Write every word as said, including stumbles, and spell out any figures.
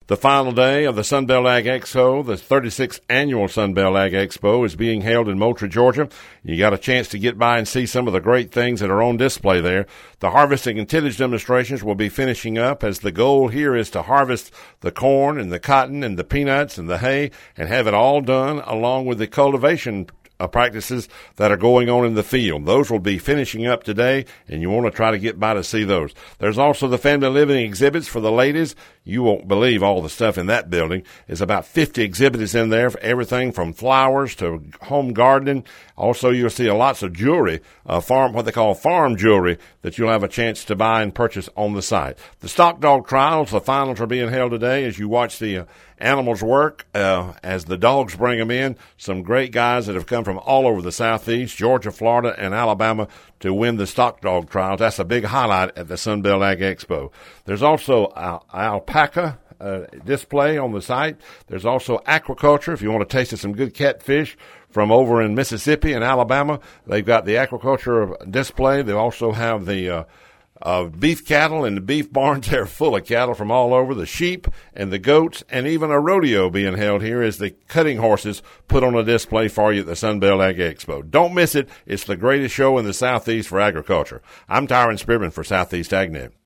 The final day of the Sunbelt Ag Expo, the thirty-sixth annual Sunbelt Ag Expo, is being held in Moultrie, Georgia. You got a chance to get by and see some of the great things that are on display there. The harvesting and tillage demonstrations will be finishing up, as the goal here is to harvest the corn and the cotton and the peanuts and the hay and have it all done along with the cultivation Uh, practices that are going on in the field. Those will be finishing up today, and you want to try to get by to see those. There's also the family living exhibits for the ladies. You won't believe all the stuff in that building. There's about fifty exhibits in there for everything from flowers to home gardening. Also, you'll see lots of jewelry, uh, farm, what they call farm jewelry, that you'll have a chance to buy and purchase on the site. The stock dog trials, the finals are being held today as you watch the uh, animals work, uh, as the dogs bring them in. Some great guys that have come from all over the Southeast, Georgia, Florida, and Alabama to win the stock dog trials. That's a big highlight at the Sunbelt Ag Expo. There's also al- alpaca uh, display on the site. There's also aquaculture. If you want to taste of some good catfish from over in Mississippi and Alabama, they've got the aquaculture display. They also have the uh, uh, beef cattle, and the beef barns. They're full of cattle from all over, the sheep and the goats, and even a rodeo being held here as the cutting horses put on a display for you at the Sunbelt Ag Expo. Don't miss it. It's the greatest show in the Southeast for agriculture. I'm Tyron Spearman for Southeast AgNet.